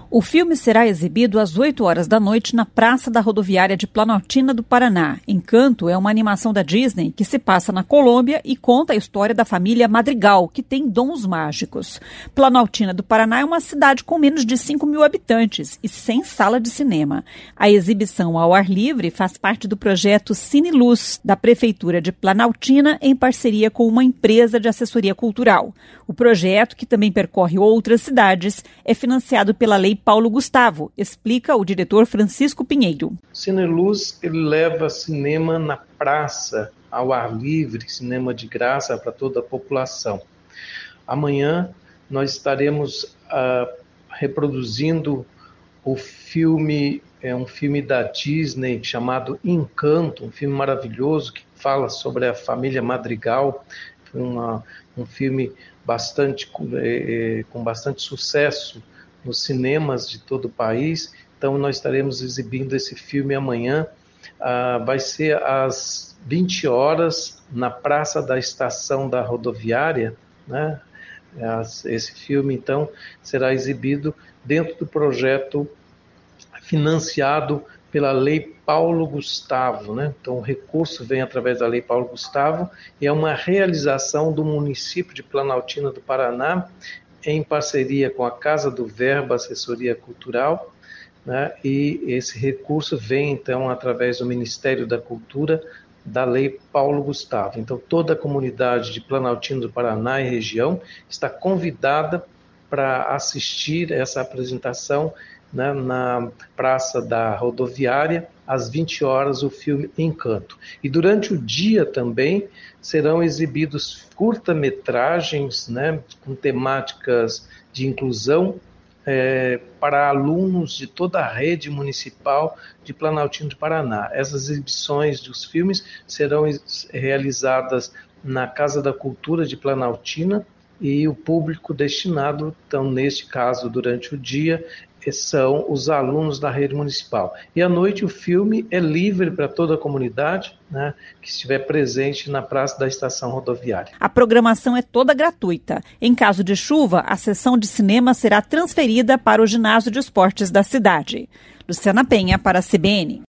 O filme será exibido às 8 horas da noite na Praça da Rodoviária de Planaltina do Paraná. Encanto é uma animação da Disney que se passa na Colômbia e conta a história da família Madrigal, que tem dons mágicos. Planaltina do Paraná é uma cidade com menos de 5 mil habitantes e sem sala de cinema. A exibição ao ar livre faz parte do projeto Cine Luz, da Prefeitura de Planaltina, em parceria com uma empresa de assessoria cultural. O projeto, que também percorre outras cidades, é financiado pela Lei Paulo Gustavo, explica o diretor Francisco Pinheiro. Cine Luz, ele leva cinema na praça, ao ar livre, cinema de graça para toda a população. Amanhã nós estaremos reproduzindo o filme, um filme da Disney chamado Encanto, um filme maravilhoso que fala sobre a família Madrigal, um filme com bastante sucesso nos cinemas de todo o país. Então nós estaremos exibindo esse filme amanhã, vai ser às 20 horas na Praça da Estação da Rodoviária, né? Esse filme então será exibido dentro do projeto financiado pela Lei Paulo Gustavo, né? Então o recurso vem através da Lei Paulo Gustavo e é uma realização do município de Planaltina do Paraná, em parceria com a Casa do Verbo Assessoria Cultural, né? E esse recurso vem, então, através do Ministério da Cultura, da Lei Paulo Gustavo. Então, toda a comunidade de Planaltina do Paraná e região está convidada para assistir essa apresentação, né, na Praça da Rodoviária, às 20 horas, o filme Encanto. E durante o dia também serão exibidos curta-metragens, né, com temáticas de inclusão para alunos de toda a rede municipal de Planaltina do Paraná. Essas exibições dos filmes serão realizadas na Casa da Cultura de Planaltina e o público destinado, então, neste caso, durante o dia, são os alunos da rede municipal. E à noite o filme é livre para toda a comunidade, né, que estiver presente na Praça da Estação Rodoviária. A programação é toda gratuita. Em caso de chuva, a sessão de cinema será transferida para o ginásio de esportes da cidade. Luciana Penha, para a CBN.